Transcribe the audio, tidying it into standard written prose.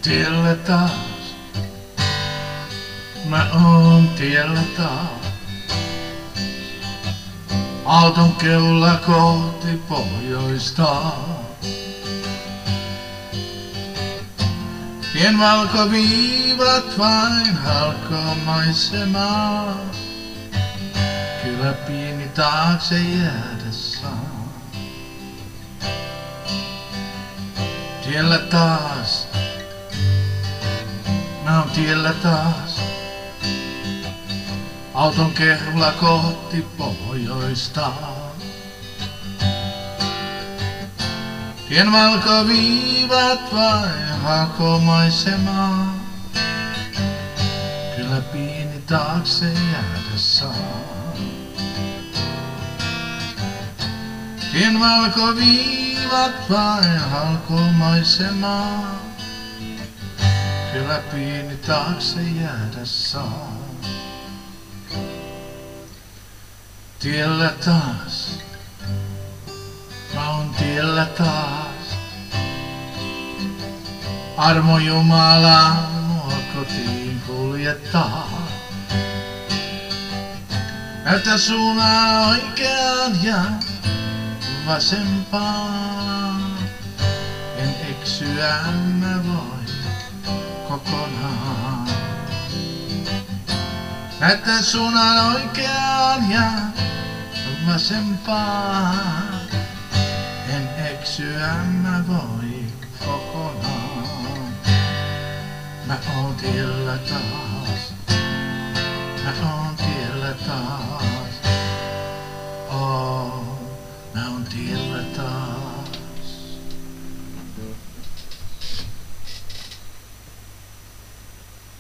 tiellä taas. Mä oon tiellä taas. Auton keula kohti pohjoista. Tien valkoviivat vain halkoo maisemaa. Kyllä pieni taakse jäädä saa. Tiellä taas. Mä oon tiellä taas. Auton keula kohti pohjoista. Tien valkoviivat vain halkoo maisemaa. Kyllä pieni taakse jäädä saa. Tien valkoviivat vain halkoo maisemaa. Kyllä pieni taakse jäädä saa. Tiellä taas. Mä oon tiellä taas. Armo Jumala mua kotiin kuljettaa. Näytä suunaa oikeaan ja vasempaan. En eksyä mä voi kokonaan. Näytä suunaan oikeaan ja vasempaan. En eksyä mä voi kokonaan. Mä oon tiellä taas. Mä oon tiellä taas. Mä oon tiellä taas.